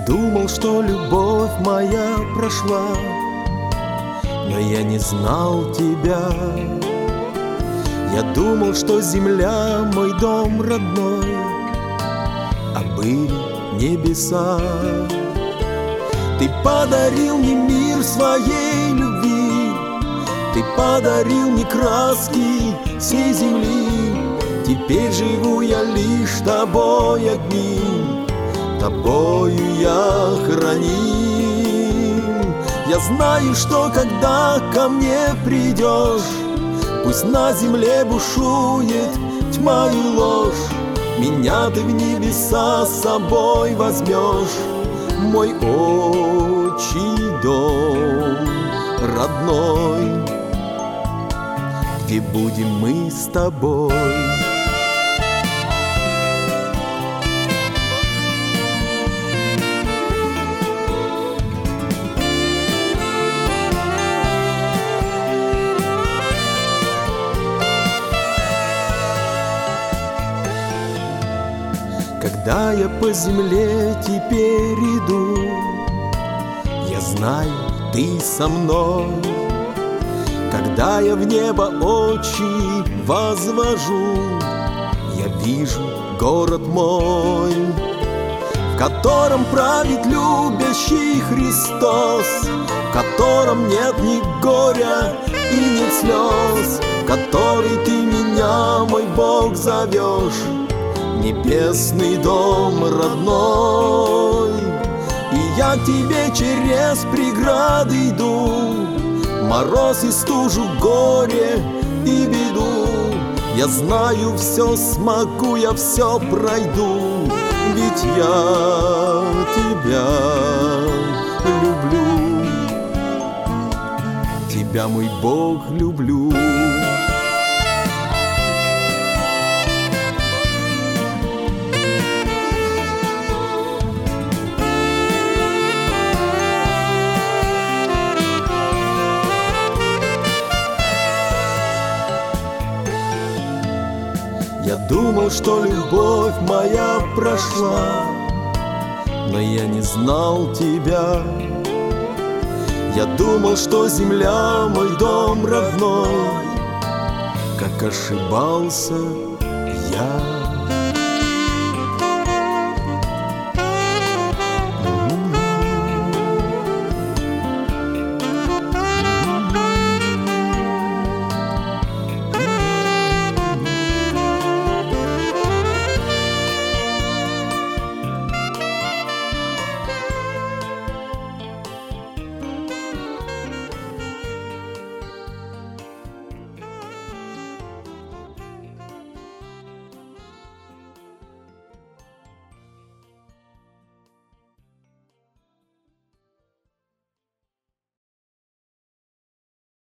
думал, что любовь моя прошла, но я не знал тебя. Я думал, что земля мой дом родной, а были небеса. Ты подарил мне мир своей любви, ты подарил мне краски всей земли. Теперь живу я лишь тобой одним, тобою я храним. Я знаю, что когда ко мне придешь, пусть на земле бушует тьма и ложь, меня ты в небеса с собой возьмешь, мой отчий дом родной, где будем мы с тобой. Когда я по земле теперь иду, я знаю, ты со мной. Когда я в небо очи возвожу, я вижу город мой, в котором правит любящий Христос, в котором нет ни горя и нет слез, в который ты меня, мой Бог, зовешь, небесный дом родной. И я к тебе через преграды иду, мороз и стужу, горе и беду. Я знаю, все смогу, я все пройду, ведь я тебя люблю, тебя, мой Бог, люблю. Я думал, что любовь моя прошла, но я не знал тебя. Я думал, что земля мой дом родной, как ошибался я.